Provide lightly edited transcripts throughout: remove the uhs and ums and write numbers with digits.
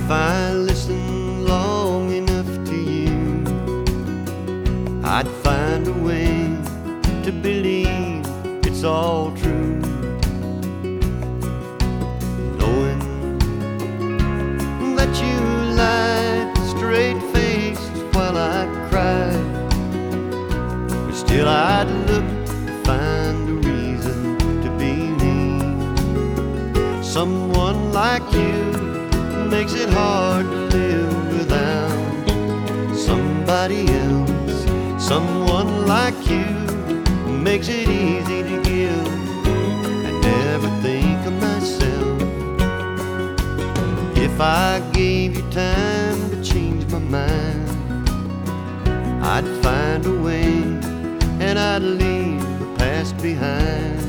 If I listen long enough to you, I'd find a way to believe it's all true. Knowing that you lied straight-faced while I cried, but still I'd look to find a reason to believe. Someone like you makes it hard to live without somebody else. Someone like you makes it easy to give and never think of myself. If I gave you time to change my mind, I'd find a way and I'd leave the past behind.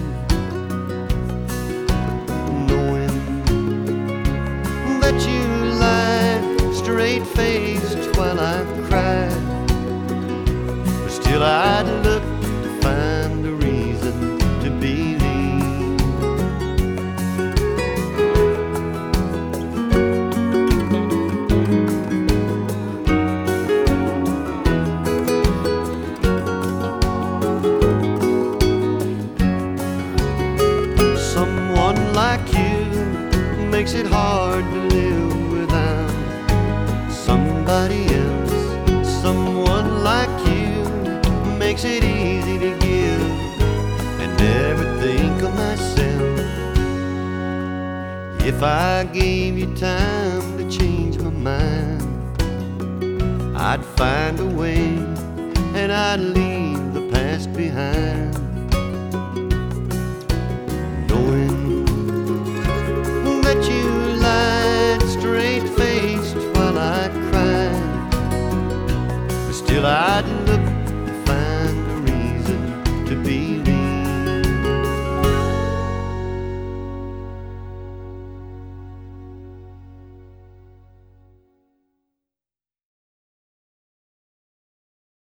Knowing that you lied straight-faced while I cried, but still I'd look to find a reason to believe. Someone like you makes it hard to live without somebody else. Someone like you makes it easy to give and never think of myself. If I gave you time to change my mind, I'd find a way and I'd leave the past behind. Knowing that you lied straight-faced while I cried, but still I'd look to find a reason to be